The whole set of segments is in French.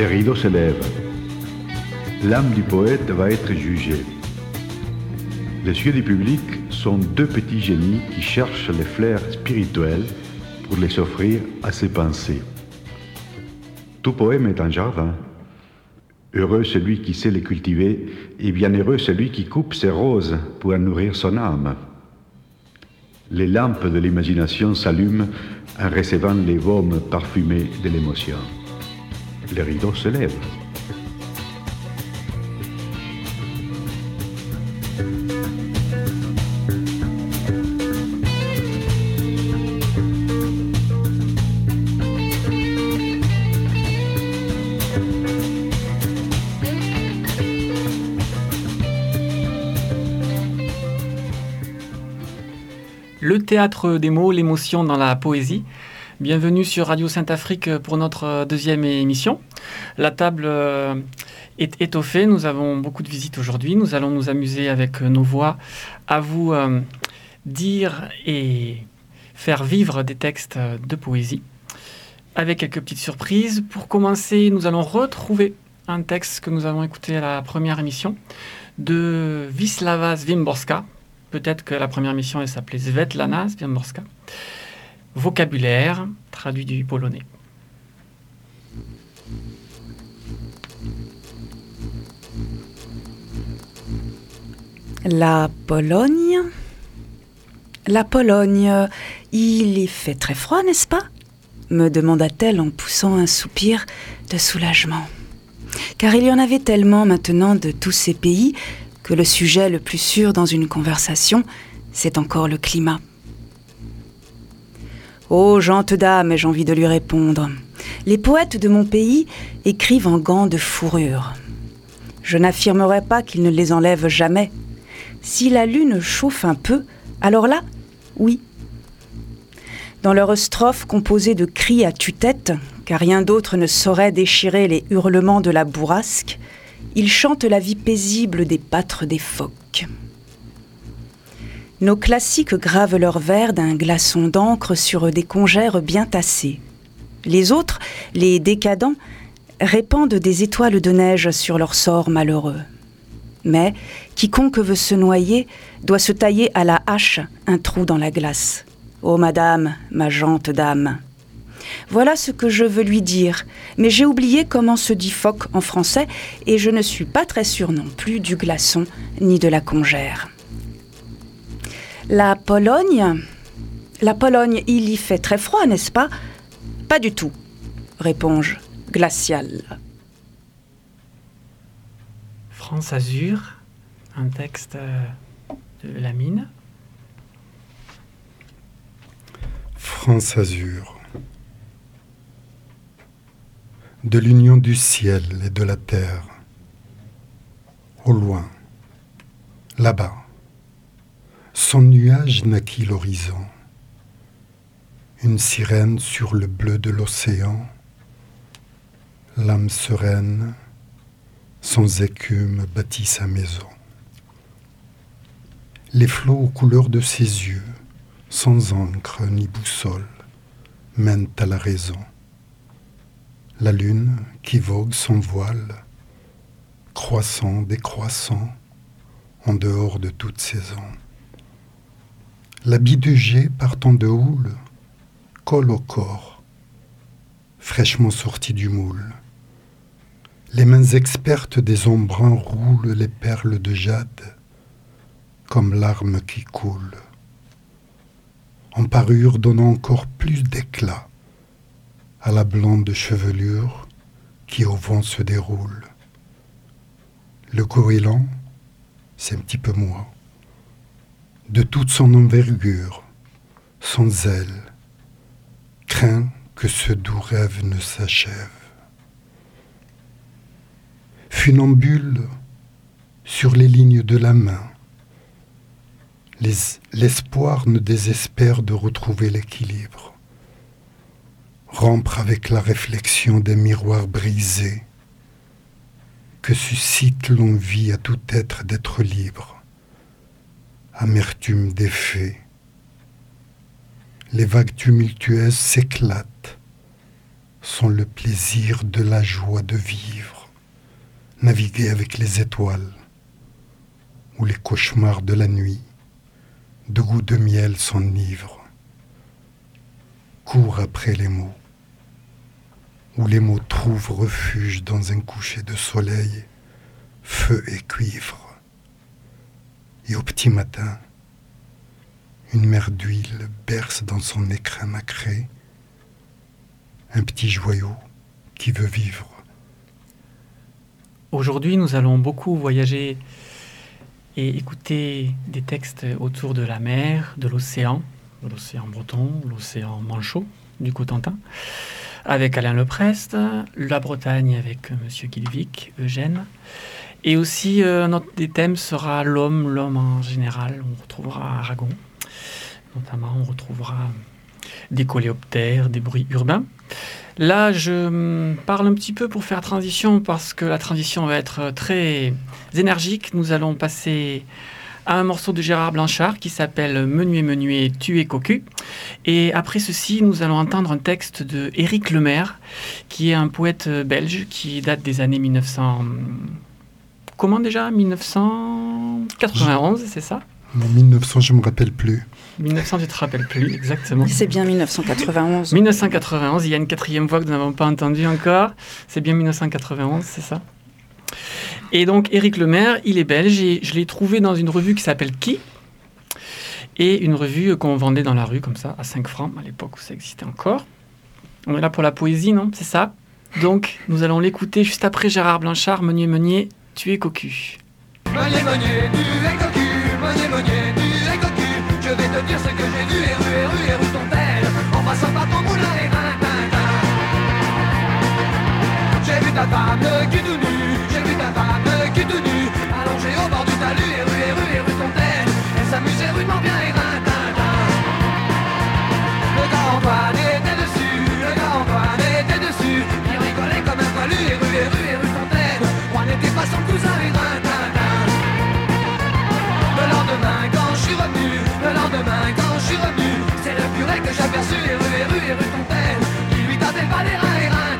Les rideaux se lèvent. L'âme du poète va être jugée. Les yeux du public sont deux petits génies qui cherchent les fleurs spirituelles pour les offrir à ses pensées. Tout poème est un jardin. Heureux celui qui sait les cultiver, et bienheureux celui qui coupe ses roses pour en nourrir son âme. Les lampes de l'imagination s'allument en recevant les baumes parfumés de l'émotion. Les rideaux se lèvent. Le théâtre des mots, l'émotion dans la poésie. Bienvenue sur Radio Sainte-Afrique pour notre deuxième émission. La table est étoffée, nous avons beaucoup de visites aujourd'hui. Nous allons nous amuser avec nos voix à vous dire et faire vivre des textes de poésie avec quelques petites surprises. Pour commencer, nous allons retrouver un texte que nous avons écouté à la première émission de Wisława Szymborska. Peut-être que la première émission, elle s'appelait Svetlana Szymborska. Vocabulaire, traduit du polonais. La Pologne. La Pologne, il y fait très froid, n'est-ce pas ? Me demanda-t-elle en poussant un soupir de soulagement. Car il y en avait tellement maintenant de tous ces pays que le sujet le plus sûr dans une conversation, c'est encore le climat. Oh, gente dame, ai-je envie de lui répondre. Les poètes de mon pays écrivent en gants de fourrure. Je n'affirmerai pas qu'ils ne les enlèvent jamais. Si la lune chauffe un peu, alors là, oui. Dans leurs strophes composées de cris à tue-tête, car rien d'autre ne saurait déchirer les hurlements de la bourrasque, ils chantent la vie paisible des pâtres des phoques. Nos classiques gravent leurs vers d'un glaçon d'encre sur des congères bien tassées. Les autres, les décadents, répandent des étoiles de neige sur leur sort malheureux. Mais quiconque veut se noyer doit se tailler à la hache un trou dans la glace. Ô madame, ma gente dame. Voilà ce que je veux lui dire, mais j'ai oublié comment se dit phoque en français et je ne suis pas très sûre non plus du glaçon ni de la congère. La Pologne, il y fait très froid, n'est-ce pas ? Pas du tout, réponds-je, glacial. France Azur, un texte de Lamine. France Azur. De l'union du ciel et de la terre, au loin, là-bas, son nuage naquit l'horizon, une sirène sur le bleu de l'océan, l'âme sereine, sans écume bâtit sa maison. Les flots aux couleurs de ses yeux, sans encre ni boussole, mènent à la raison. La lune qui vogue son voile, croissant, décroissant, en dehors de toute saison. L'habit de jet partant de houle colle au corps, fraîchement sorti du moule. Les mains expertes des embruns roulent les perles de jade, comme larmes qui coulent. En parure donnant encore plus d'éclat à la blonde chevelure qui au vent se déroule. Le goéland, c'est un petit peu moi, de toute son envergure, sans aile, craint que ce doux rêve ne s'achève. Funambule sur les lignes de la main, l'espoir ne désespère de retrouver l'équilibre. Rompre avec la réflexion des miroirs brisés que suscite l'envie à tout être d'être libre. Amertume des faits. Les vagues tumultueuses s'éclatent sont le plaisir de la joie de vivre, naviguer avec les étoiles, où les cauchemars de la nuit, de goût de miel s'enivrent. Cours après les mots, où les mots trouvent refuge dans un coucher de soleil, feu et cuivre. Et au petit matin, une mer d'huile berce dans son écrin nacré un petit joyau qui veut vivre. Aujourd'hui, nous allons beaucoup voyager et écouter des textes autour de la mer, de l'océan breton, l'océan manchot, du Cotentin, avec Alain Leprest, la Bretagne avec Monsieur Guilvic, Eugène. Et aussi, notre des thèmes sera l'homme en général. On retrouvera Aragon, notamment on retrouvera des coléoptères, des bruits urbains. Là, je parle un petit peu pour faire transition, parce que la transition va être très énergique. Nous allons passer à un morceau de Gérard Blanchard qui s'appelle « Menuet, menuet, tu es cocu ». Et après ceci, nous allons entendre un texte de Éric Lemaire, qui est un poète belge qui date des années 1900... Comment déjà 1991, c'est ça? 1900, je ne me rappelle plus. 1900, tu te rappelles plus, exactement. C'est bien 1991. 1991, il y a une quatrième voix que nous n'avons pas entendue encore. C'est bien 1991, c'est ça. Et donc, Éric Lemaire, il est belge et je l'ai trouvé dans une revue qui s'appelle Qui ? Et une revue qu'on vendait dans la rue, comme ça, à 5 francs, à l'époque où ça existait encore. On est là pour la poésie, non ? C'est ça ? Donc, nous allons l'écouter juste après Gérard Blanchard, Meunier, meunier, tu es cocu. Meunier, meunier, tu es cocu. Meunier, meunier, tu es cocu. Je vais te dire ce que j'ai vu, et rue ton père, en passant par ton moulin et rin. J'ai vu ta femme cul tout nu, j'ai vu ta femme cul tout nu, allongée au bord du talus, et rue ton père, elle s'amusait rudement bien et rin. Le gars Antoine était dessus, le gars Antoine était dessus, il rigolait comme un poilu, et rue ton père, moi n'était pas son cousin et rin. Le lendemain quand je suis revenu, c'est le curé que j'ai aperçu, et rue Fontaine, qui lui tâtait pas les reins et rin.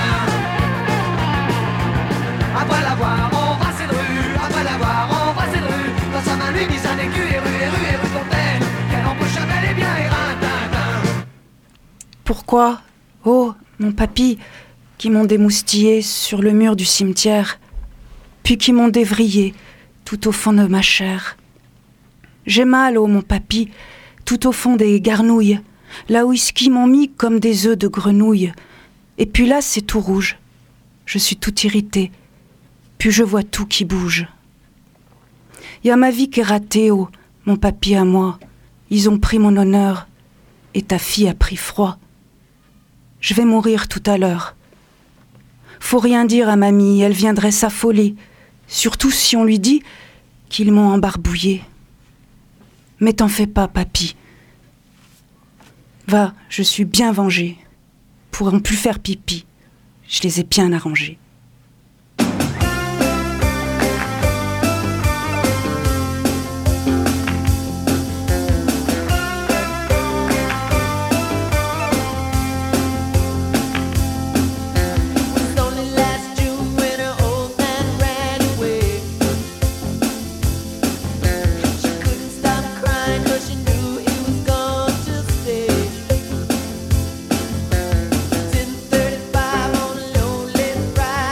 Après l'avoir embrassé de rue, dans sa main lui mise un écu, et rue Fontaine, qu'elle embauche bel et bien et rin. Pourquoi, oh, mon papy, qui m'ont démoustillé sur le mur du cimetière, puis qui m'ont dévrillé tout au fond de ma chair. J'ai mal, oh mon papy, tout au fond des garnouilles, là où ils qui m'ont mis comme des œufs de grenouille. Et puis là, c'est tout rouge. Je suis tout irritée, puis je vois tout qui bouge. Y a ma vie qui est ratée, oh, mon papy à moi. Ils ont pris mon honneur, et ta fille a pris froid. Je vais mourir tout à l'heure. Faut rien dire à mamie, elle viendrait s'affoler, surtout si on lui dit qu'ils m'ont embarbouillé. Mais t'en fais pas, papy. Va, je suis bien vengée. Pourront plus faire pipi. Je les ai bien arrangés. Right.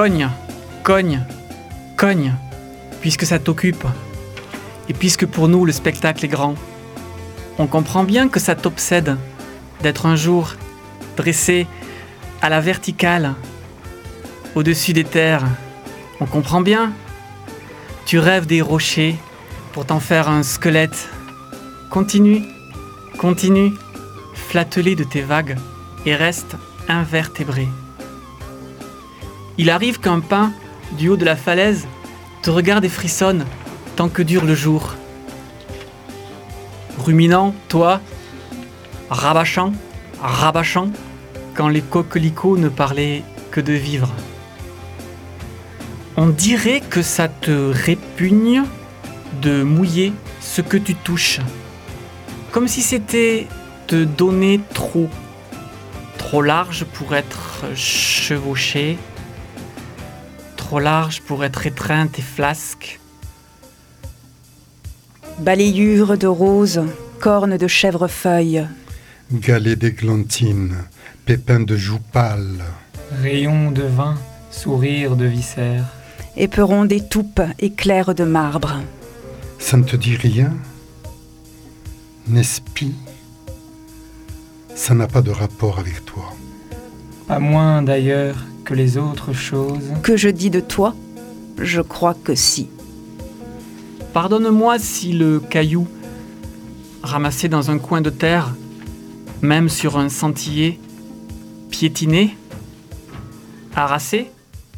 Cogne, cogne, cogne, puisque ça t'occupe. Et puisque pour nous le spectacle est grand, on comprend bien que ça t'obsède d'être un jour dressé à la verticale, au-dessus des terres. On comprend bien. Tu rêves des rochers pour t'en faire un squelette. Continue, continue, flatte-les de tes vagues et reste invertébré. Il arrive qu'un pin, du haut de la falaise, te regarde et frissonne tant que dure le jour. Ruminant, toi, rabâchant, rabâchant, quand les coquelicots ne parlaient que de vivre. On dirait que ça te répugne de mouiller ce que tu touches, comme si c'était te donner trop large pour être chevauché, trop large pour être étreinte et flasque. Balayure de roses, cornes de chèvrefeuille, Galets d'églantine, pépins de joue pâle, Rayons de vin, sourire de viscères. éperons d'étoupe, éclairs de marbre. ça ne te dit rien? N'est-ce pas? Ça n'a pas de rapport avec toi. Pas moins d'ailleurs que les autres choses. Que je dis de toi? Je crois que si. Pardonne-moi si le caillou, ramassé dans un coin de terre, même sur un sentier, piétiné, harassé,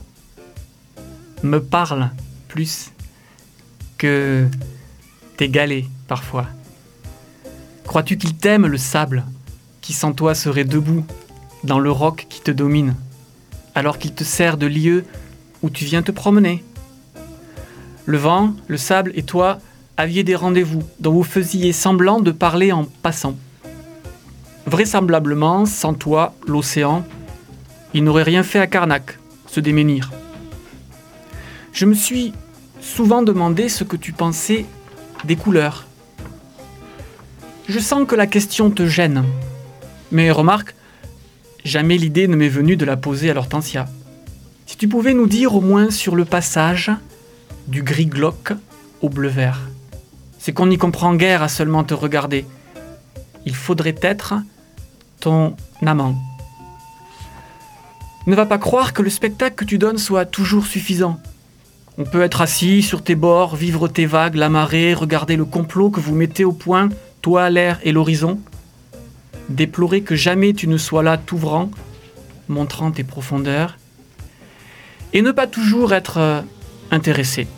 me parle plus que tes galets parfois. Crois-tu qu'il t'aime le sable, qui sans toi serait debout dans le roc qui te domine, alors qu'il te sert de lieu où tu viens te promener? Le vent, le sable et toi aviez des rendez-vous dont vous faisiez semblant de parler en passant. Vraisemblablement, sans toi, l'océan, il n'aurait rien fait à Karnak, se démenhir. Je me suis souvent demandé ce que tu pensais des couleurs. Je sens que la question te gêne, mais remarque, jamais l'idée ne m'est venue de la poser à l'Hortensia. Si tu pouvais nous dire au moins sur le passage du gris glauque au bleu vert. C'est qu'on n'y comprend guère à seulement te regarder. Il faudrait être ton amant. Ne va pas croire que le spectacle que tu donnes soit toujours suffisant. On peut être assis sur tes bords, vivre tes vagues, la marée, regarder le complot que vous mettez au point, toi, l'air et l'horizon. Déplorer que jamais tu ne sois là t'ouvrant, montrant tes profondeurs. Et ne pas toujours être intéressé.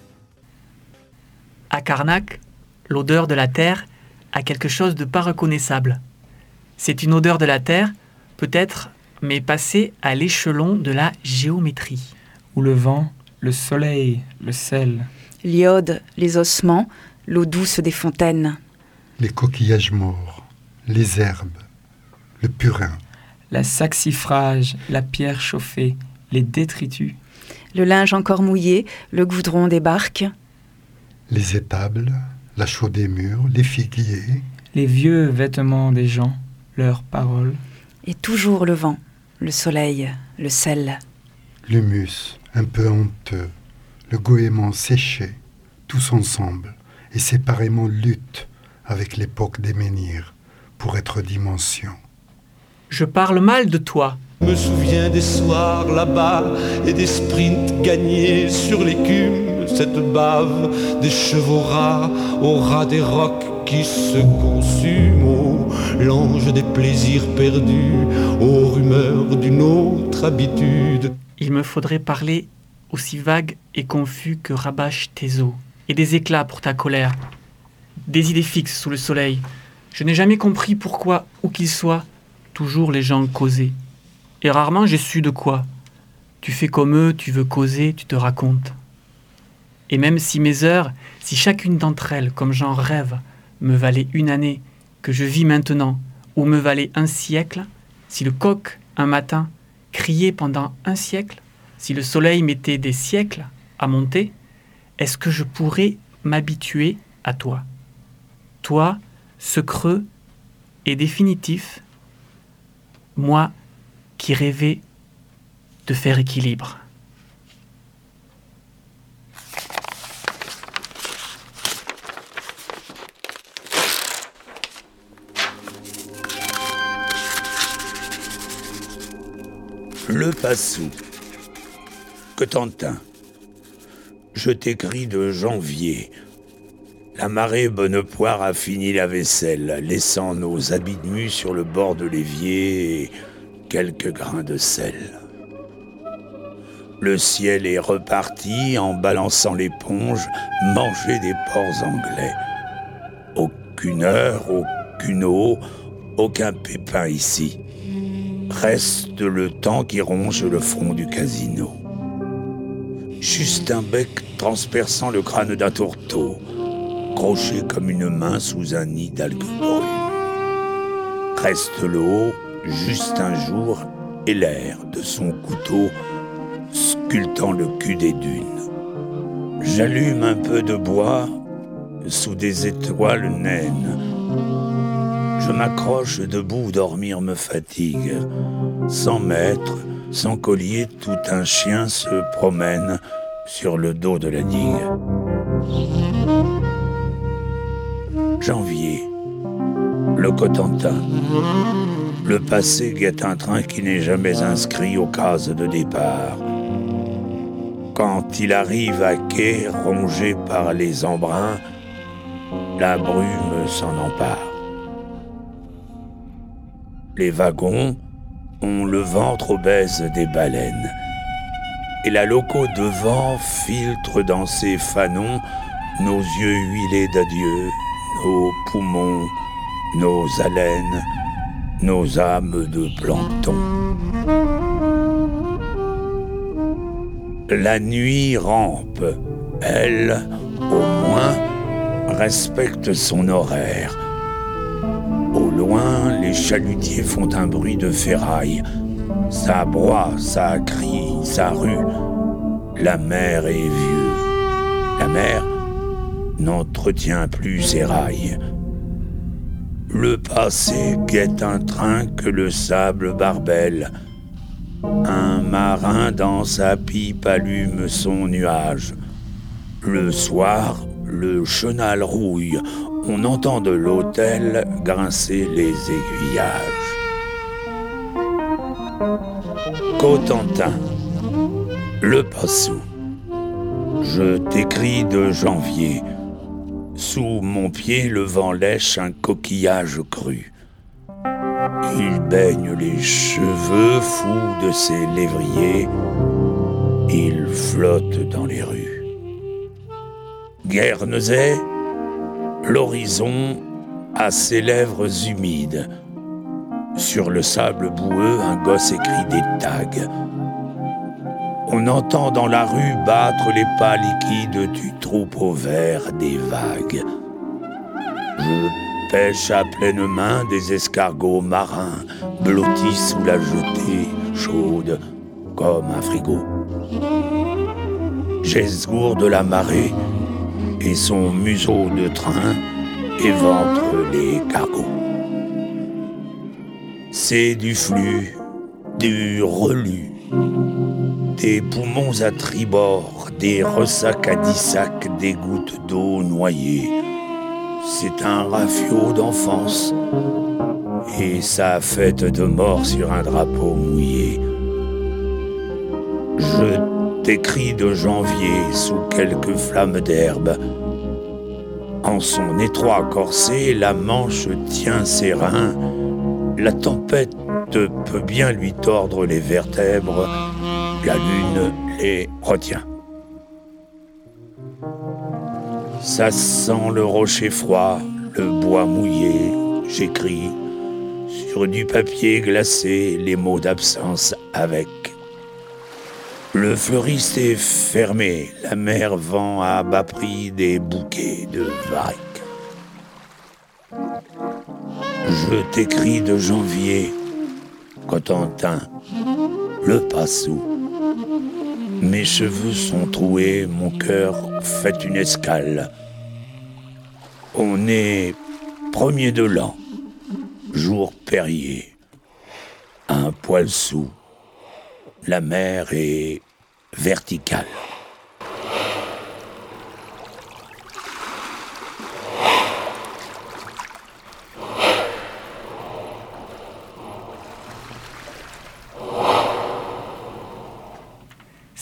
À Karnak, l'odeur de la terre a quelque chose de pas reconnaissable. C'est une odeur de la terre, peut-être, mais passée à l'échelon de la géométrie. Où le vent, le soleil, le sel. L'iode, les ossements, l'eau douce des fontaines. Les coquillages morts, les herbes, le purin. La saxifrage, la pierre chauffée, les détritus. Le linge encore mouillé, le goudron des barques. Les étables, la chaux des murs, les figuiers. Les vieux vêtements des gens, leurs paroles. Et toujours le vent, le soleil, le sel. L'humus, un peu honteux, le goément séché, tous ensemble, et séparément luttent avec l'époque des menhirs pour être dimension. Je parle mal de toi. Je me souviens des soirs là-bas et des sprints gagnés sur l'écume, cette bave des chevaux rats au ras des rocs qui se consument, oh, l'ange des plaisirs perdus, aux rumeurs d'une autre habitude. Il me faudrait parler aussi vague et confus que rabâchent tes os, et des éclats pour ta colère, des idées fixes sous le soleil. Je n'ai jamais compris pourquoi, où qu'il soit, toujours les gens causaient. Et rarement j'ai su de quoi. Tu fais comme eux, tu veux causer, tu te racontes. Et même si mes heures, si chacune d'entre elles, comme j'en rêve, me valait une année que je vis maintenant, ou me valait un siècle, si le coq, un matin, criait pendant un siècle, si le soleil mettait des siècles à monter, est-ce que je pourrais m'habituer à toi? Toi, ce creux est définitif, moi qui rêvais de faire équilibre. Le Passou. Cotentin. Je t'écris de janvier. La marée Bonnepoire a fini la vaisselle, laissant nos habits nus sur le bord de l'évier et quelques grains de sel. Le ciel est reparti en balançant l'éponge, manger des porcs anglais. Aucune heure, aucune eau, aucun pépin ici. Reste le temps qui ronge le front du casino. Juste un bec transperçant le crâne d'un tourteau, croché comme une main sous un nid d'algues brunes. Reste l'eau, juste un jour, et l'air de son couteau sculptant le cul des dunes. J'allume un peu de bois sous des étoiles naines. Je m'accroche debout, dormir me fatigue. Sans maître, sans collier, tout un chien se promène sur le dos de la digue. Janvier, le Cotentin. Le passé guette un train qui n'est jamais inscrit aux cases de départ. Quand il arrive à quai, rongé par les embruns, la brume s'en empare. Les wagons ont le ventre obèse des baleines. Et la loco devant filtre dans ses fanons nos yeux huilés d'adieu, nos poumons, nos haleines, nos âmes de plancton. La nuit rampe, elle, au moins, respecte son horaire. Au loin, les chalutiers font un bruit de ferraille. Ça broie, ça crie, ça rue. La mer est vieux. La mer n'entretient plus ses rails. Le passé guette un train que le sable barbelle. Un marin dans sa pipe allume son nuage. Le soir, le chenal rouille. On entend de l'hôtel grincer les aiguillages. Cotentin, le Passou. Je t'écris de janvier. Sous mon pied, le vent lèche un coquillage cru. Il baigne les cheveux fous de ses lévriers. Il flotte dans les rues. Guernesey, l'horizon a ses lèvres humides. Sur le sable boueux, un gosse écrit des tags. On entend dans la rue battre les pas liquides du troupeau vert des vagues. Je pêche à pleine main des escargots marins, blottis sous la jetée chaude comme un frigo. J'esgourde la marée et son museau de train éventre les cargos. C'est du flux, du relus, des poumons à tribord, des ressacs à 10 sacs, des gouttes d'eau noyées. C'est un rafio d'enfance et sa fête de mort sur un drapeau mouillé. Je t'écris de janvier sous quelques flammes d'herbe. En son étroit corset, la Manche tient ses reins. La tempête peut bien lui tordre les vertèbres. La lune les retient. Ça sent le rocher froid, le bois mouillé. J'écris sur du papier glacé les mots d'absence avec. Le fleuriste est fermé, la mer vend à bas prix des bouquets de varech. Je t'écris de janvier, Cotentin, le Passou. Mes cheveux sont troués, mon cœur fait une escale. On est 1er de l'an, jour périer, un poil sous. La mer est verticale.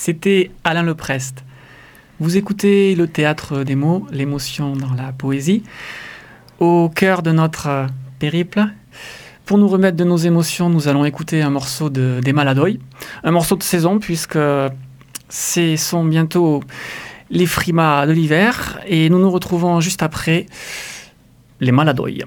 C'était Alain Leprest. Vous écoutez le théâtre des mots, l'émotion dans la poésie. Au cœur de notre périple, pour nous remettre de nos émotions, nous allons écouter un morceau des Maladoy, un morceau de saison puisque ce sont bientôt les frimas de l'hiver et nous nous retrouvons juste après les Maladoy.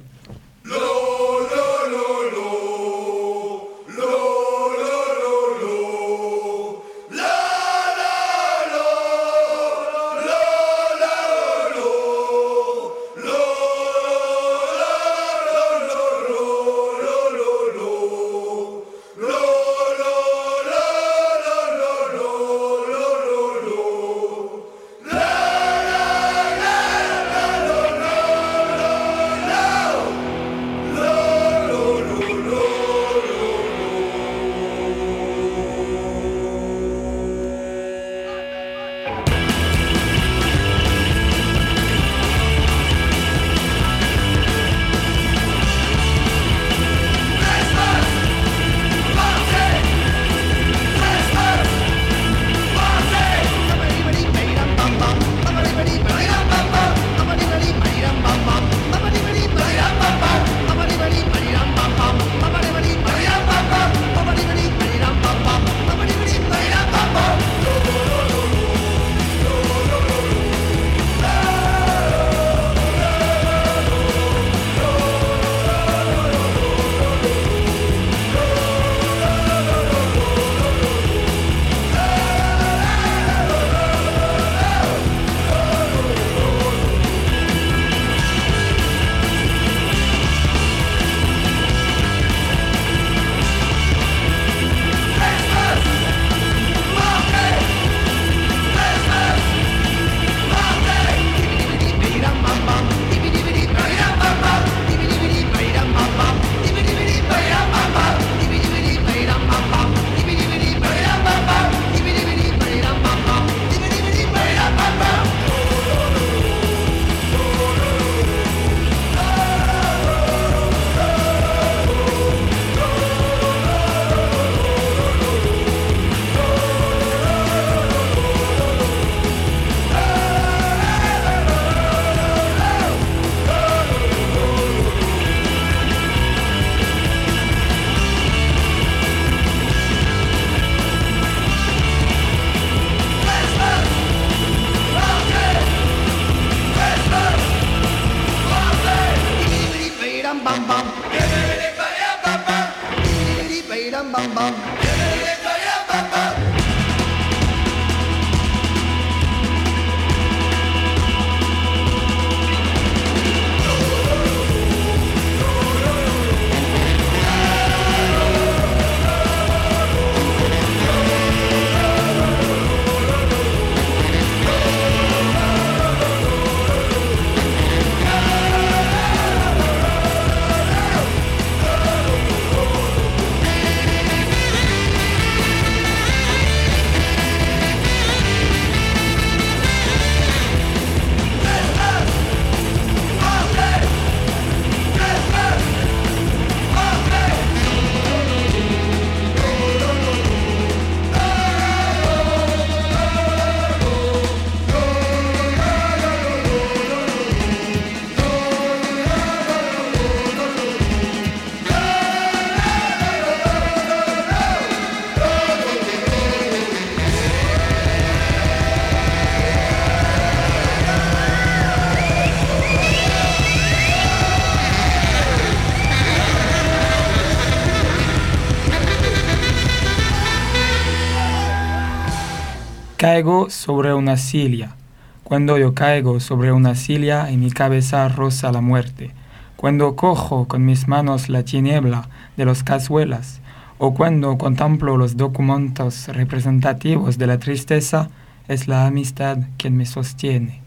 Caigo sobre una silla. Cuando yo caigo sobre una silla y mi cabeza roza la muerte. Cuando cojo con mis manos la tiniebla de las cazuelas. O cuando contemplo los documentos representativos de la tristeza, es la amistad quien me sostiene.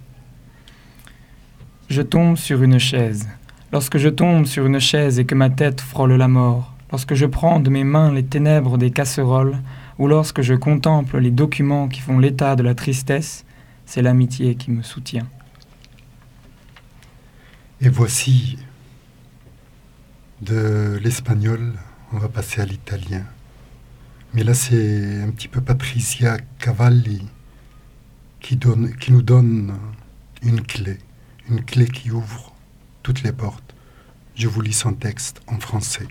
Je tombe sur une chaise. Lorsque je tombe sur une chaise et que ma tête frôle la mort, lorsque je prends de mes mains les ténèbres des casseroles, ou lorsque je contemple les documents qui font l'état de la tristesse, c'est l'amitié qui me soutient. Et voici, de l'espagnol, on va passer à l'italien. Mais là, c'est un petit peu Patricia Cavalli qui nous donne une clé qui ouvre toutes les portes. Je vous lis son texte en français.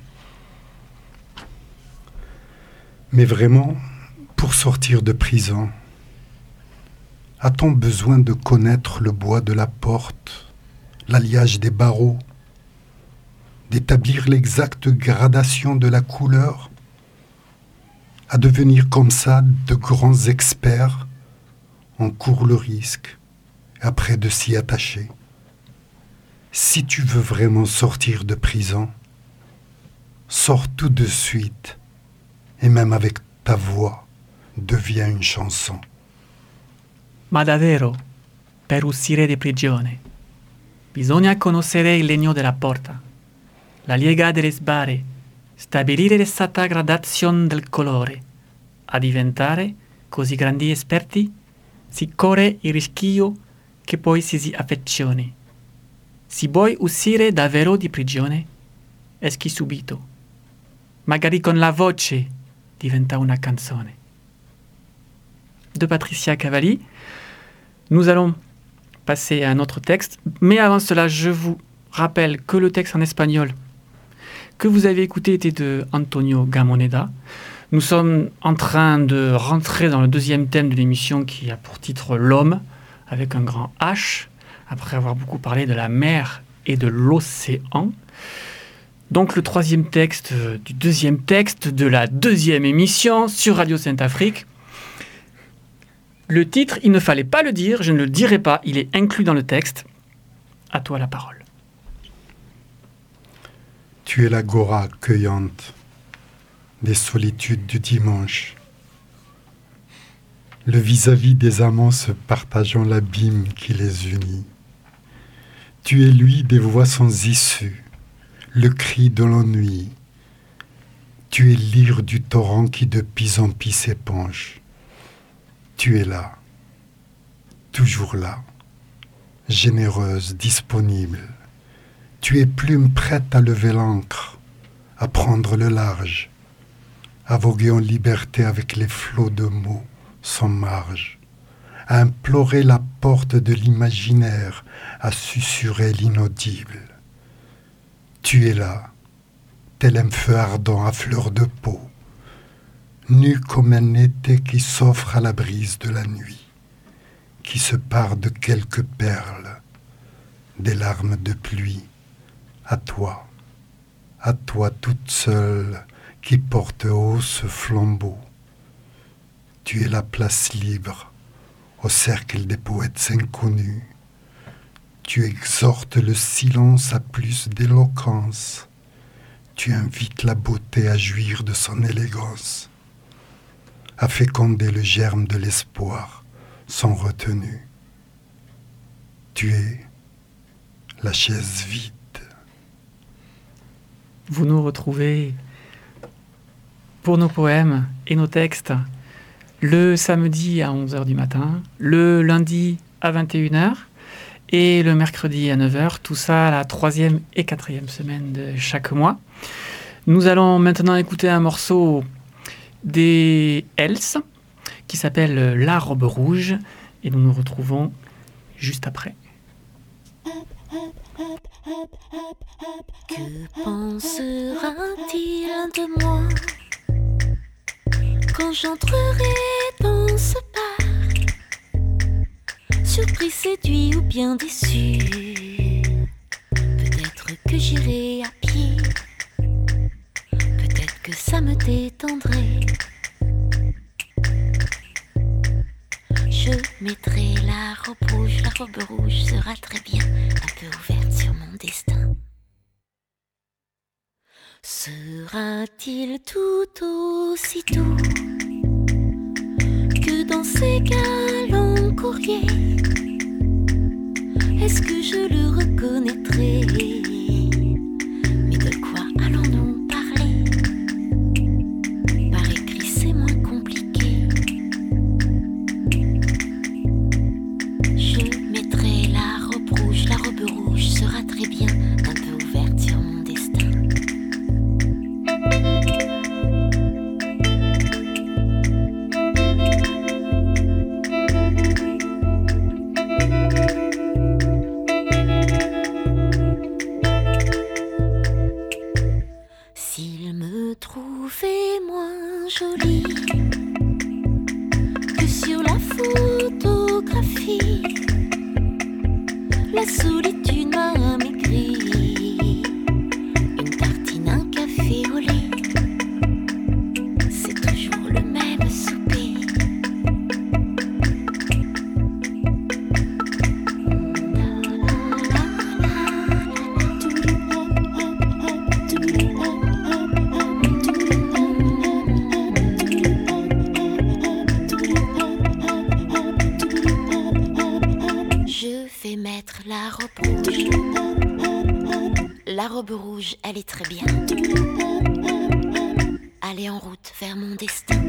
Mais vraiment, pour sortir de prison, a-t-on besoin de connaître le bois de la porte, l'alliage des barreaux, d'établir l'exacte gradation de la couleur, à devenir comme ça de grands experts? On court le risque, après de s'y attacher. Si tu veux vraiment sortir de prison, sors tout de suite, et même avec ta voix, deviens une chanson. Ma davvero, per uscire di prigione, bisogna conoscere il legno della porta, la liega delle sbarre, stabilire l'esatta gradazione del colore. A diventare così grandi esperti, si corre il rischio che poi si affezioni. Si vuoi uscire davvero di prigione, eschi subito. Magari con la voce diventa una canzone. De Patricia Cavalli. Nous allons passer à un autre texte, mais avant cela, je vous rappelle que le texte en espagnol que vous avez écouté était de Antonio Gamoneda. Nous sommes en train de rentrer dans le deuxième thème de l'émission qui a pour titre L'homme, avec un grand H, après avoir beaucoup parlé de la mer et de l'océan. Donc le troisième texte du deuxième texte de la deuxième émission sur Radio Sainte-Afrique. Le titre, il ne fallait pas le dire, je ne le dirai pas, il est inclus dans le texte. À toi la parole. Tu es l'agora accueillante des solitudes du dimanche. Le vis-à-vis des amants se partageant l'abîme qui les unit. Tu es lui des voix sans issue, le cri de l'ennui. Tu es l'ire du torrent qui de pis en pis s'épanche. Tu es là, toujours là, généreuse, disponible. Tu es plume prête à lever l'ancre, à prendre le large, à voguer en liberté avec les flots de mots sans marge, à implorer la porte de l'imaginaire, à susurrer l'inaudible. Tu es là, tel un feu ardent à fleur de peau, nu comme un été qui s'offre à la brise de la nuit, qui se pare de quelques perles, des larmes de pluie, à toi toute seule qui porte haut ce flambeau. Tu es la place libre au cercle des poètes inconnus. Tu exhortes le silence à plus d'éloquence. Tu invites la beauté à jouir de son élégance, à féconder le germe de l'espoir sans retenue. Tu es la chaise vide. Vous nous retrouvez pour nos poèmes et nos textes le samedi à 11h du matin, le lundi à 21h et le mercredi à 9h, tout ça à la 3e et 4e semaine de chaque mois. Nous allons maintenant écouter un morceau des Hells qui s'appelle La Robe Rouge et nous nous retrouvons juste après. Que pensera-t-il de moi quand j'entrerai dans ce bar? Surpris, séduit ou bien déçu? Peut-être que j'irai à pied, peut-être que ça me détendrait. Je mettrai la robe rouge sera très bien, un peu ouverte sur mon destin. Sera-t-il tout aussi doux que dans ces galants courriers? Est-ce que je le reconnaîtrai? Mais de quoi allons-nous parler? Par écrit, c'est moins compliqué. Je mettrai la robe rouge sera très bien, un peu ouverte sur mon destin. solitude m'a amaigri. Une tartine, un café au lait, c'est toujours le même souper. Mettre la robe rouge. La robe rouge, elle est très bien. Aller en route vers mon destin.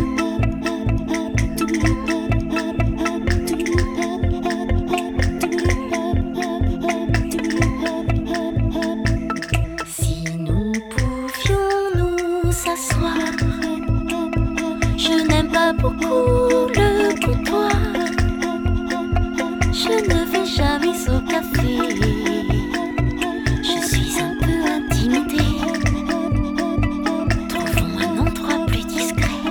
Si nous pouvions nous asseoir, je n'aime pas beaucoup le comptoir. Je ne vais jamais au café. Je suis un peu intimidée. Trouvons un endroit plus discret.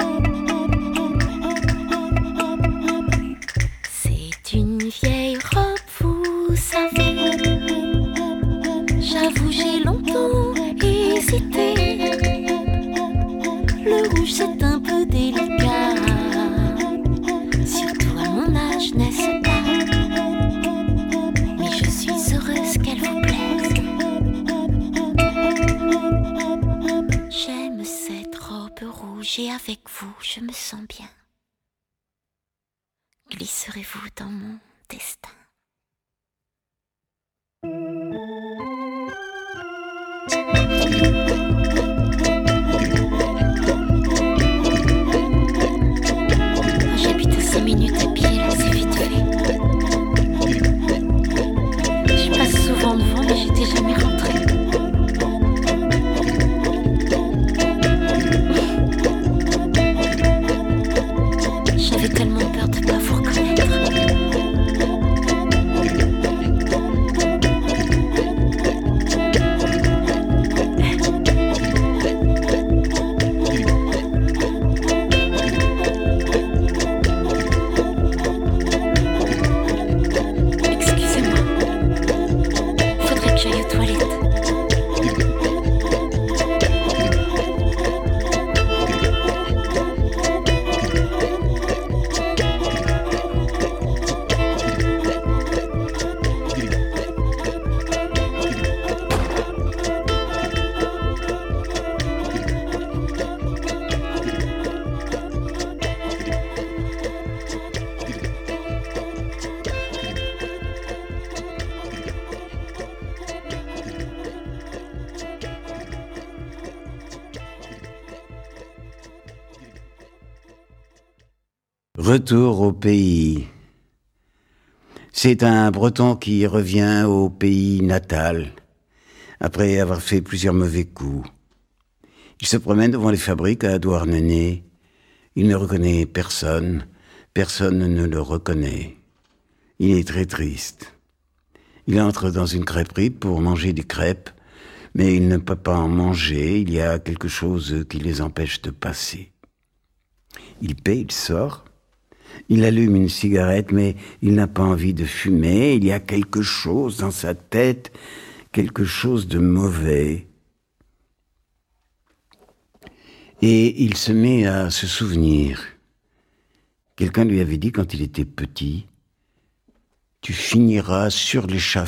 C'est une vieille robe, vous savez. J'avoue, j'ai longtemps hésité. Le rouge, c'est un peu délicat. Surtout à mon âge, n'est-ce pas? Et avec vous, je me sens bien. Glisserez-vous dans mon destin? J'habite à 5 minutes à pied, là, c'est vite fait. Je passe souvent devant, mais j'étais jamais rentrée. J'avais tellement peur de pas vous reconnaître. Excusez-moi. Faudrait que j'aille aux toilettes. Retour au pays. C'est un Breton qui revient au pays natal, après avoir fait plusieurs mauvais coups. Il se promène devant les fabriques à Douarnenez. Il ne reconnaît personne, personne ne le reconnaît. Il est très triste. Il entre dans une crêperie pour manger des crêpes, mais il ne peut pas en manger, il y a quelque chose qui les empêche de passer. Il paie, il sort. Il allume une cigarette, mais il n'a pas envie de fumer. Il y a quelque chose dans sa tête, quelque chose de mauvais. Et il se met à se souvenir. Quelqu'un lui avait dit quand il était petit, « Tu finiras sur l'échafaud ».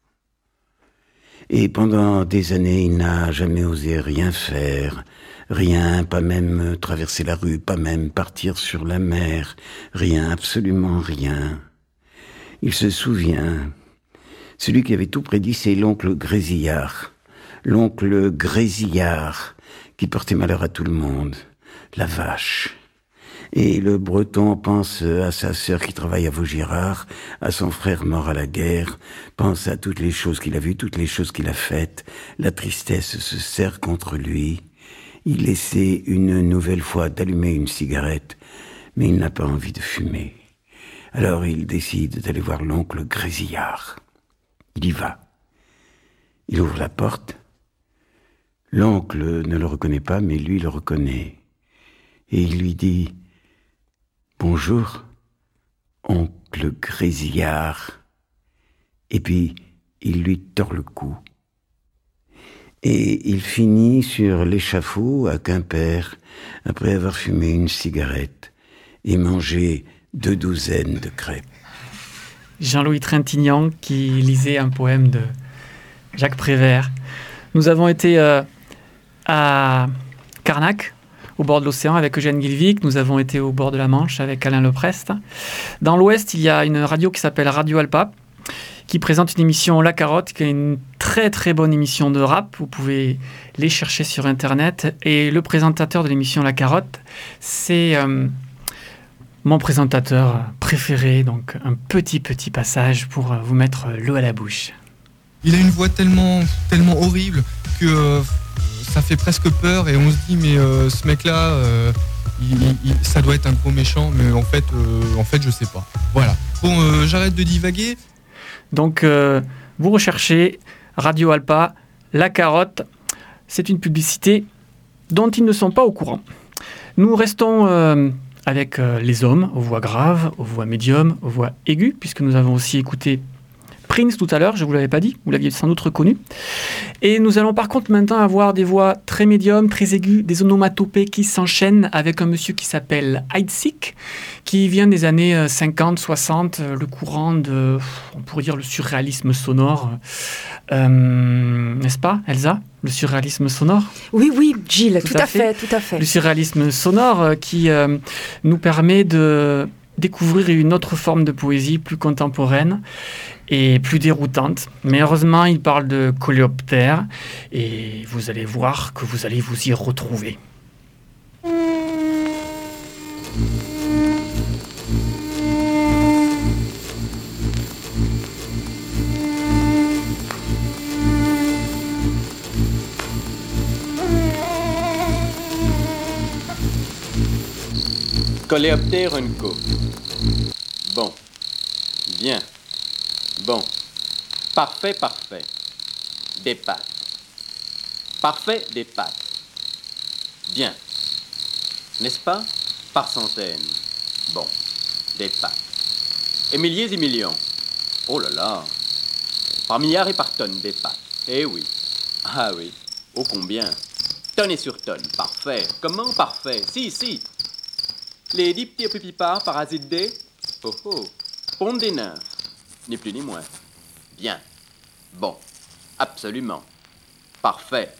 Et pendant des années, il n'a jamais osé rien faire. Rien, pas même traverser la rue, pas même partir sur la mer, rien, absolument rien. Il se souvient, celui qui avait tout prédit, c'est l'oncle Grésillard. L'oncle Grésillard, qui portait malheur à tout le monde, la vache. Et le Breton pense à sa sœur qui travaille à Vaugirard, à son frère mort à la guerre, pense à toutes les choses qu'il a vues, toutes les choses qu'il a faites. La tristesse se serre contre lui. Il essaie une nouvelle fois d'allumer une cigarette, mais il n'a pas envie de fumer. Alors il décide d'aller voir l'oncle Grésillard. Il y va. Il ouvre la porte. L'oncle ne le reconnaît pas, mais lui le reconnaît. Et il lui dit « Bonjour, oncle Grésillard ». Et puis, il lui tord le cou. Et il finit sur l'échafaud à Quimper, après avoir fumé une cigarette et mangé 2 douzaines de crêpes. Jean-Louis Trintignant qui lisait un poème de Jacques Prévert. Nous avons été à Carnac, au bord de l'océan, avec Eugène Guilvic. Nous avons été au bord de la Manche avec Alain Leprest. Dans l'Ouest, il y a une radio qui s'appelle Radio Alpa, qui présente une émission La Carotte, qui est une très très bonne émission de rap. Vous pouvez les chercher sur Internet. Et le présentateur de l'émission La Carotte, c'est mon présentateur préféré. Donc un petit passage pour vous mettre l'eau à la bouche. Il a une voix tellement horrible que ça fait presque peur et on se dit mais ce mec-là, ça doit être un gros méchant, mais en fait je sais pas. Voilà. Bon, j'arrête de divaguer. Donc, vous recherchez Radio Alpa, La Carotte. C'est une publicité dont ils ne sont pas au courant. Nous restons avec les hommes, aux voix graves, aux voix médiums, aux voix aiguës, puisque nous avons aussi écouté Prince tout à l'heure, je ne vous l'avais pas dit, vous l'aviez sans doute reconnu. Et nous allons par contre maintenant avoir des voix très médiums, très aiguës, des onomatopées qui s'enchaînent avec un monsieur qui s'appelle Heidsieck, qui vient des années 50, 60, le courant de, on pourrait dire, le surréalisme sonore. N'est-ce pas, Elsa ? Le surréalisme sonore ? Oui, Gilles, tout à fait. Le surréalisme sonore qui nous permet de découvrir une autre forme de poésie plus contemporaine et plus déroutante. Mais heureusement, il parle de coléoptères et vous allez voir que vous allez vous y retrouver. Coléoptère unco. Bon. Bien. Bon. Parfait. Des pattes. Parfait, des pattes. Bien. N'est-ce pas? Par centaines. Bon. Des pattes. Et milliers et millions. Oh là là. Par milliards et par tonnes des pattes. Eh oui. Ah oui. Oh combien? Tonnes et sur tonnes. Parfait. Comment parfait? Si. Les 10 petits pupipards parasites des... Oh. Pondent des nymphes. Ni plus ni moins. Bien. Bon. Absolument. Parfait.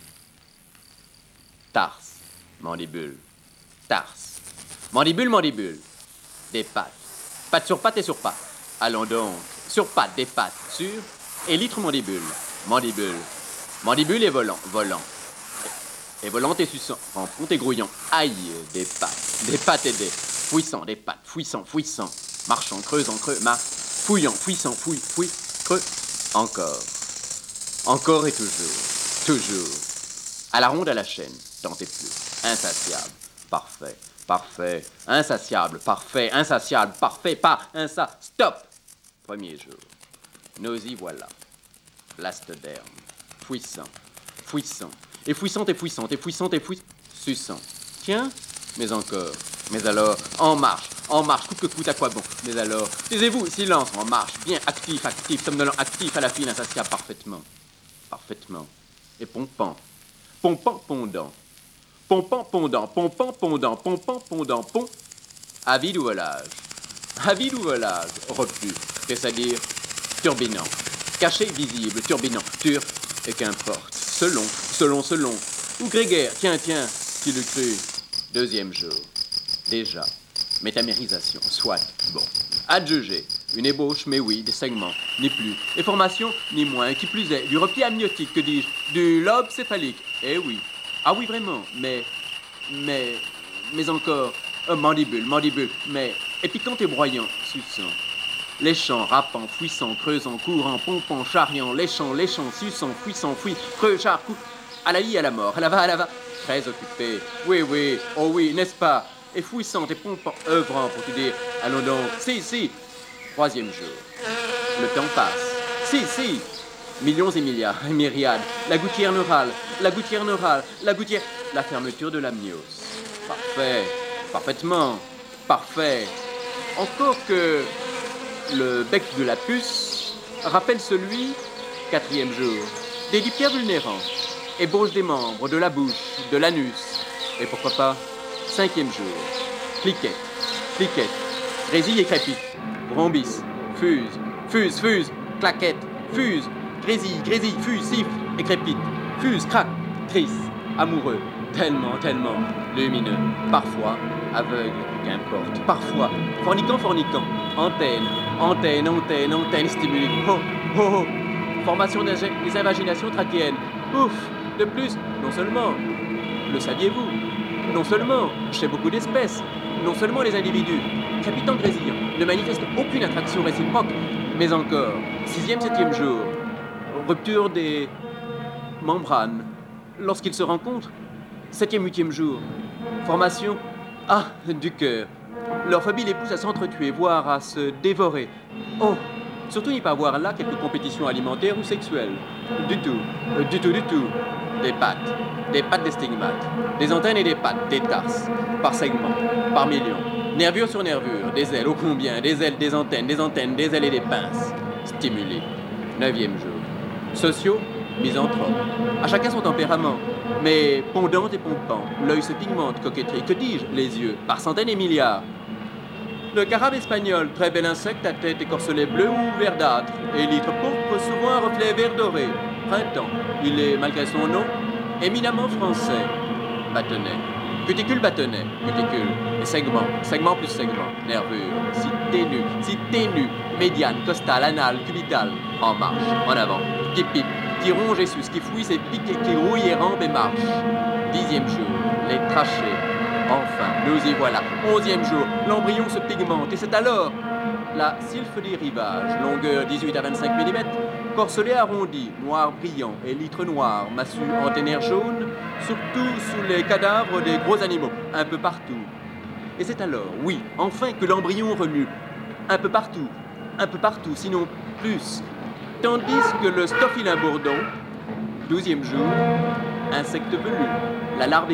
Tarse. Mandibule. Tarse. Mandibule. Des pattes. Pattes sur pattes et sur pattes. Allons donc. Sur pattes, des pattes. Sur. Élytre mandibule. Mandibule et volant. Et volant et suçant. Rampant et grouillant. Aïe. Des pattes. Des pattes et des. Fouissant. Des pattes. Fouissant. Marchant, creusant, fouillant, fouissant, fouille, creux. Encore et toujours. À la ronde, à la chaîne, tentez plus. Insatiable, parfait. Insatiable, parfait, pas insa. Stop. Premier jour. Nous y voilà. Blastoderme. Fouissant. Et fouissant. Suçant. Tiens, mais encore. Mais alors, en marche, coûte que coûte, à quoi bon? Mais alors, taisez-vous, silence, en marche, bien, actif, somnolent, actif, à la file, insatiable, parfaitement. Et pompant, pondant, à vide ou volage, refus, c'est-à-dire turbinant, caché, visible, turbinant, et qu'importe, selon, ou grégaire, tiens, qui le crut, deuxième jour. Déjà, métamérisation, soit, bon. Adjugé, une ébauche, mais oui, des segments, ni plus. Et formation, ni moins, qui plus est, du repli amniotique, que dis-je, du lobe céphalique. Eh oui. Ah oui, vraiment, mais encore, mandibule, mais, et piquant et broyant, suçant. Léchant, rappant, fouissant, creusant, courant, pompant, charriant, léchant, suçant, fouissant, creux, char, coup, à la lie, à la mort, à la va, très occupé. Oui, oh oui, n'est-ce pas? Et fouissant et pompant, œuvrant pour te dire, allons donc, si, troisième jour. Le temps passe, si, millions et milliards, et myriades, la gouttière neurale, la fermeture de l'amnios. Parfaitement, parfait. Encore que le bec de la puce, rappelle celui, 4e jour, des lippières vulnérants, ébauche des membres, de la bouche, de l'anus, et pourquoi pas, 5e jour, cliquette, cliquette, grésille et crépite, brombisse, fuse, claquette, fuse, grésille, fuse, siffle et crépite, fuse, craque, trisse, amoureux, tellement, lumineux, parfois aveugle, qu'importe, parfois forniquant, antenne, stimuli, formation des invaginations trachéennes, ouf, de plus, non seulement, le saviez-vous, non seulement, chez beaucoup d'espèces, non seulement les individus, crépitant grésillant, ne manifestent aucune attraction réciproque, mais encore, 6e, 7e jour, rupture des membranes, lorsqu'ils se rencontrent, 7e, 8e jour, formation, du cœur. Leur phobie les pousse à s'entretuer, voire à se dévorer. Oh, surtout n'y pas voir là quelques compétitions alimentaires ou sexuelles. Du tout. Des pattes des stigmates, des antennes et des pattes, des tarses, par segment, par millions. Nervure sur nervure, des ailes, ô combien, des ailes, des antennes, des ailes et des pinces. Stimulés. 9e jour. Sociaux, misanthropes. À chacun son tempérament, mais pondant et pompant, l'œil se pigmente, coquetterie, que dis-je, les yeux, par centaines et milliards. Le carabe espagnol, très bel insecte à tête écorcelée bleue ou verdâtre, élytre pourpre, souvent un reflet vert doré. Printemps, il est, malgré son nom, éminemment français. Bâtonnet, cuticule, et segment plus segment, nervure, si ténue, médiane, costale, anale, cubitale, en marche, en avant, qui pipe, qui ronge et suce, qui fouille ses piques et qui rouille et rampe et marche. 10e jour, les trachées. Enfin, nous y voilà. 11e jour, l'embryon se pigmente et c'est alors la sylphe des rivages, longueur 18 à 25 mm, corselet arrondi, noir brillant, élytre noir, massue antennaire jaune, surtout sous les cadavres des gros animaux, un peu partout. Et c'est alors, oui, enfin que l'embryon remue, un peu partout, sinon plus. Tandis que le stophilin bourdon, 12e jour, insecte velu, la larve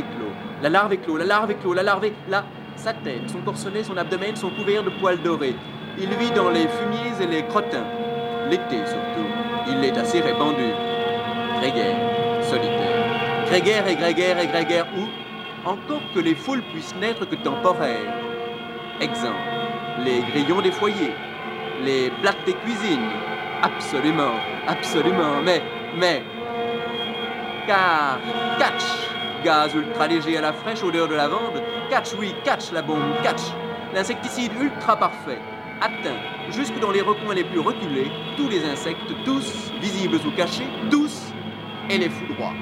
éclot, sa tête, son corselet, son abdomen sont couverts de poils dorés. Il vit dans les fumiers et les crottins. L'été surtout, il est assez répandu. Grégaire, solitaire. Grégaire où, encore que les foules puissent n'être que temporaires. Exemple, les grillons des foyers, les plaques des cuisines. Absolument, mais, car, catch, gaz ultra léger à la fraîche odeur de lavande, catch la bombe, catch, l'insecticide ultra parfait, atteint, jusque dans les recoins les plus reculés, tous les insectes, tous, visibles ou cachés, tous, et les foudroie.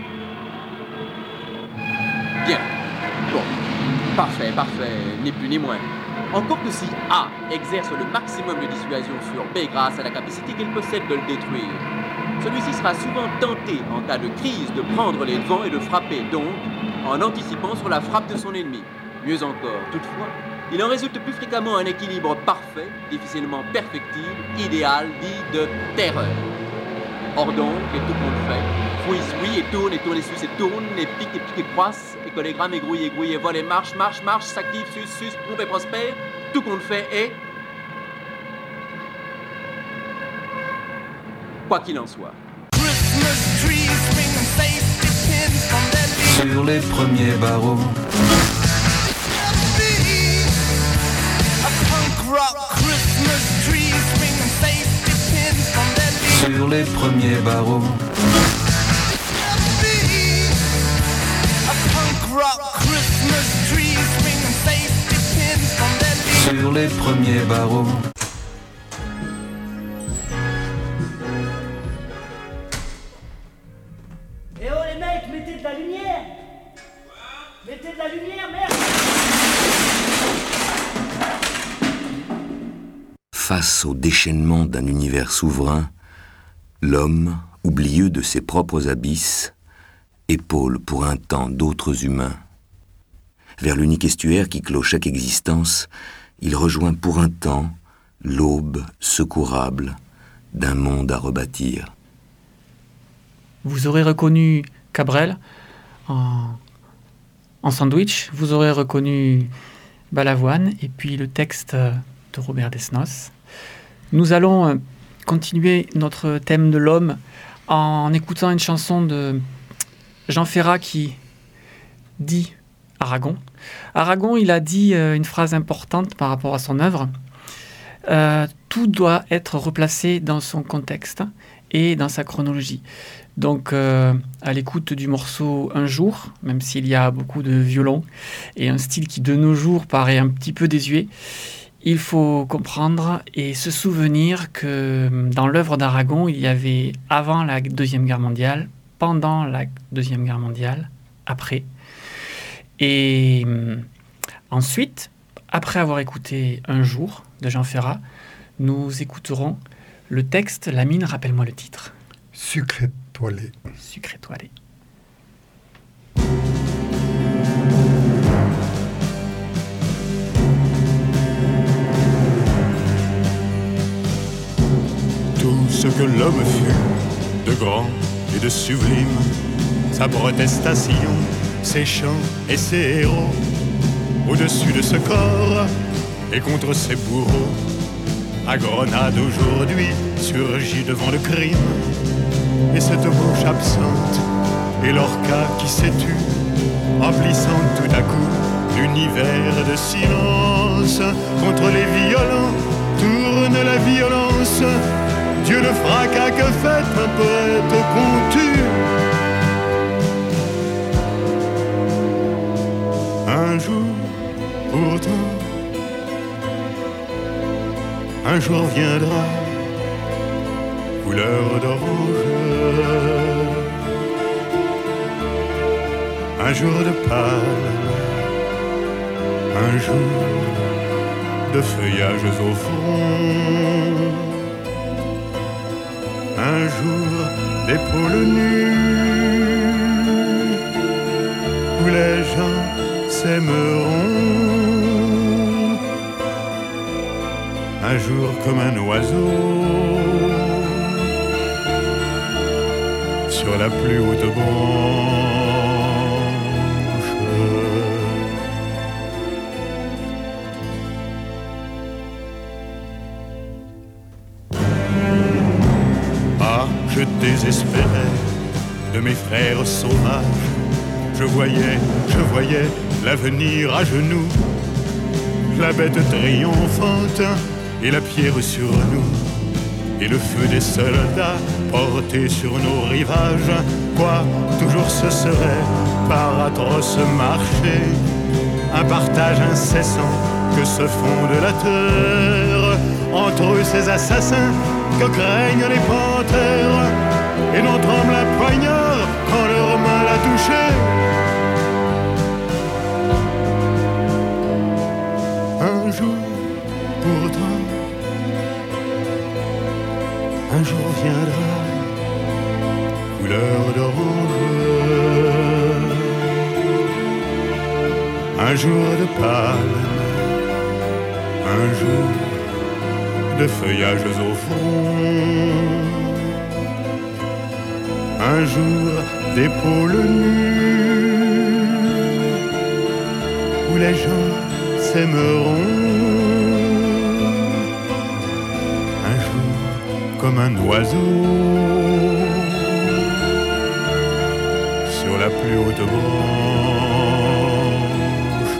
Bien, bon, parfait, ni plus ni moins. Encore que si A exerce le maximum de dissuasion sur B grâce à la capacité qu'il possède de le détruire, celui-ci sera souvent tenté, en cas de crise, de prendre les devants et de frapper, donc, en anticipant sur la frappe de son ennemi. Mieux encore, toutefois, il en résulte plus fréquemment un équilibre parfait, difficilement perfectible, idéal, dit de terreur. Or donc, et tout compte fait, fouille, et tourne, et suce, et tourne, et pique, et croisse, et collégramme, et grouille, et vole, et marche, s'active, suce, pompe et prospère, tout compte fait, et... Quoi qu'il en soit. Sur les premiers barreaux, sur les premiers barreaux, sur les premiers barreaux. Eh oh les mecs, mettez de la lumière! Mettez de la lumière, merde! Face au déchaînement d'un univers souverain, l'homme, oublieux de ses propres abysses, épaule pour un temps d'autres humains. Vers l'unique estuaire qui clôt chaque existence, il rejoint pour un temps l'aube secourable d'un monde à rebâtir. Vous aurez reconnu Cabrel en sandwich, vous aurez reconnu Balavoine et puis le texte de Robert Desnos. Nous allons continuer notre thème de l'homme en écoutant une chanson de Jean Ferrat qui dit Aragon. Aragon, il a dit une phrase importante par rapport à son œuvre. Tout doit être replacé dans son contexte et dans sa chronologie. Donc, à l'écoute du morceau Un jour, même s'il y a beaucoup de violon et un style qui de nos jours paraît un petit peu désuet, il faut comprendre et se souvenir que dans l'œuvre d'Aragon, il y avait avant la Deuxième Guerre mondiale, pendant la Deuxième Guerre mondiale, après. Et ensuite, après avoir écouté Un jour de Jean Ferrat, nous écouterons le texte. Lamine, rappelle-moi le titre. Sucre étoilé. Sucre étoilé. Tout ce que l'homme fut, de grand et de sublime, sa protestation, ses chants et ses héros, au-dessus de ce corps et contre ses bourreaux, à Grenade aujourd'hui surgit devant le crime, et cette bouche absente et l'orca qui s'est tue, emplissant tout à coup l'univers de silence. Contre les violents tourne la violence. Dieu le fracas que fait un poète qu'on tue. Un jour, pourtant, un jour viendra, couleur d'orange, un jour de palme, un jour de feuillages au front, un jour d'épaules nues, où les gens s'aimeront. Un jour comme un oiseau sur la plus haute branche. Ah, je désespérais de mes frères sauvages. Je voyais l'avenir à genoux, la bête triomphante et la pierre sur nous, et le feu des soldats porté sur nos rivages. Quoi, toujours ce serait par atroce marché, un partage incessant que se font de la terre, entre eux ces assassins que craignent les panthères, et n'en tremble un poignard quand leur main l'a touché. Un jour, pourtant, un jour viendra, couleur d'orange, un jour de palme, un jour de feuillages au fond, un jour d'épaules nues, où les gens s'aimeront. Un jour comme un oiseau sur la plus haute branche.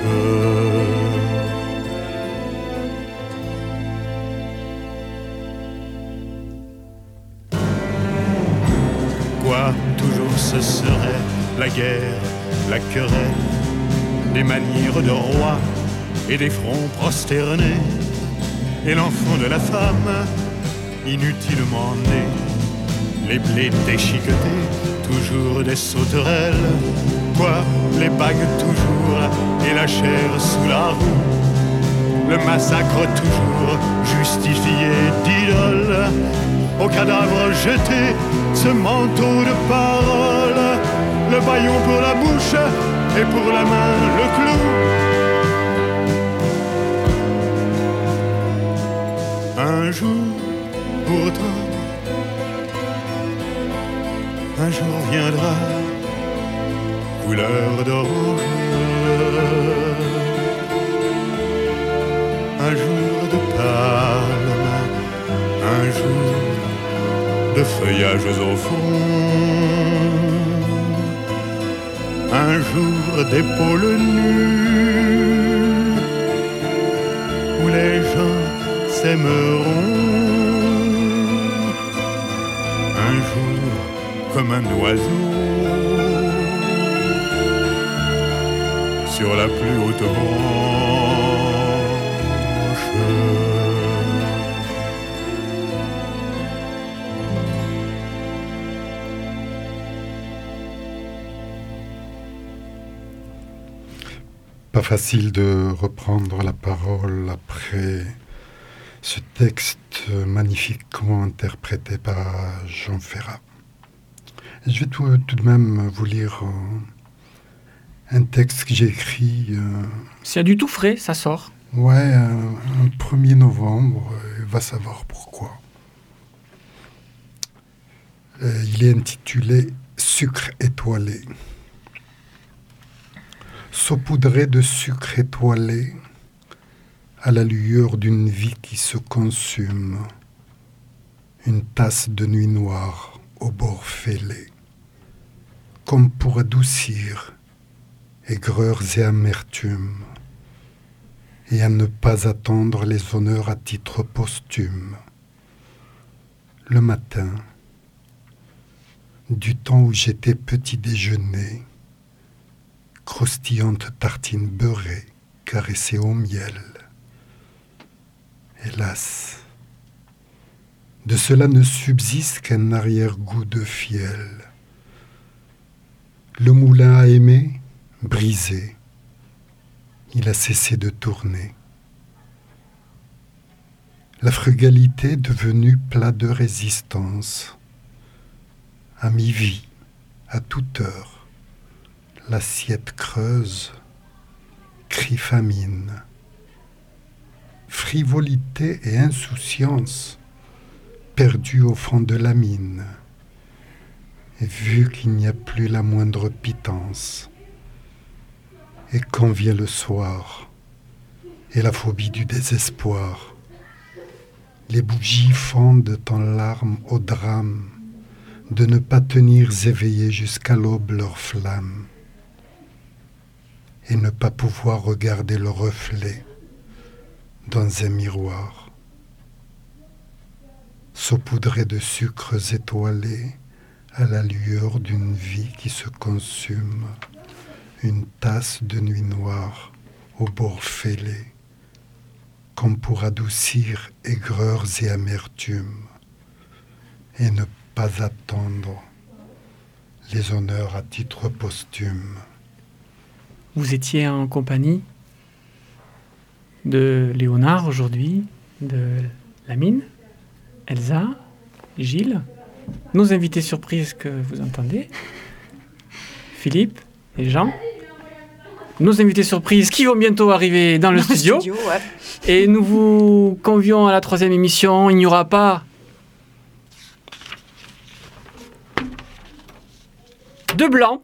Quoi, toujours ce serait la guerre, la querelle, des manières de roi et des fronts prosternés, et l'enfant de la femme inutilement né, les blés déchiquetés, toujours des sauterelles. Quoi, les bagues toujours et la chair sous la roue, le massacre toujours justifié d'idoles, au cadavre jeté ce manteau de parole, le bâillon pour la bouche et pour la main le clou. Un jour, pourtant, un jour viendra, couleur d'orange, un jour de palme, un jour de feuillages au fond, un jour d'épaules nues, où les gens s'aimeront, un jour comme un oiseau sur la plus haute branche. Pas facile de reprendre la parole après ce texte magnifiquement interprété par Jean Ferrat. Je vais tout de même vous lire un texte que j'ai écrit. C'est du tout frais, ça sort. Ouais, un 1er novembre, va savoir pourquoi. Il est intitulé « Sucre étoilé ». Saupoudré de sucre étoilé, à la lueur d'une vie qui se consume, une tasse de nuit noire au bord fêlé, comme pour adoucir aigreurs et amertumes, et à ne pas attendre les honneurs à titre posthume. Le matin, du temps où j'étais petit déjeuner, croustillante tartine beurrée, caressée au miel. Hélas, de cela ne subsiste qu'un arrière-goût de fiel. Le moulin à aimer, brisé, il a cessé de tourner. La frugalité devenue plat de résistance. À mi-vie, à toute heure, l'assiette creuse, crie famine. Frivolité et insouciance perdues au fond de la mine. Et vu qu'il n'y a plus la moindre pitance, et quand vient le soir, et la phobie du désespoir, les bougies fondent en larmes au drame de ne pas tenir éveillées jusqu'à l'aube leurs flammes, et ne pas pouvoir regarder le reflet dans un miroir. Saupoudré de sucres étoilés à la lueur d'une vie qui se consume, une tasse de nuit noire au bord fêlé, comme pour adoucir aigreurs et amertumes, et ne pas attendre les honneurs à titre posthume. Vous étiez en compagnie de Léonard aujourd'hui, de Lamine, Elsa, Gilles, nos invités surprises que vous entendez, Philippe et Jean, nos invités surprises qui vont bientôt arriver dans le studio. Ouais. Et nous vous convions à la 3e émission. Il n'y aura pas de blanc.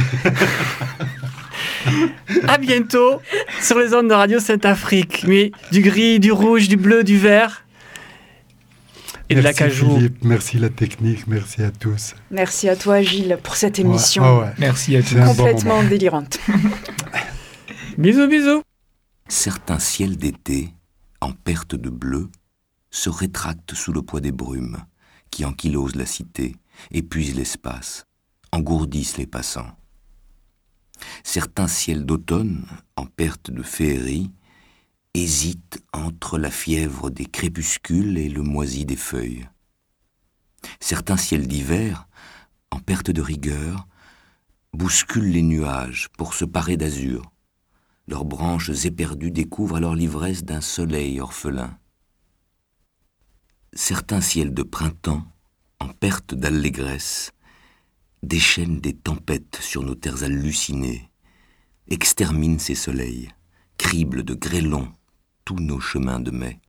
À bientôt sur les ondes de Radio Sainte-Afrique. Mais du gris, du rouge, du bleu, du vert et merci de la cajou. Philippe, merci la technique, merci à tous. Merci à toi Gilles pour cette émission. Ouais. Merci à tous. Complètement délirante. Bisous, bisous. Certains ciels d'été, en perte de bleu, se rétractent sous le poids des brumes, qui ankylosent la cité, épuisent l'espace, engourdissent les passants. Certains ciels d'automne, en perte de féerie, hésitent entre la fièvre des crépuscules et le moisi des feuilles. Certains ciels d'hiver, en perte de rigueur, bousculent les nuages pour se parer d'azur. Leurs branches éperdues découvrent alors l'ivresse d'un soleil orphelin. Certains ciels de printemps, en perte d'allégresse, déchaînent des tempêtes sur nos terres hallucinées, exterminent ces soleils, criblent de grêlons tous nos chemins de mai.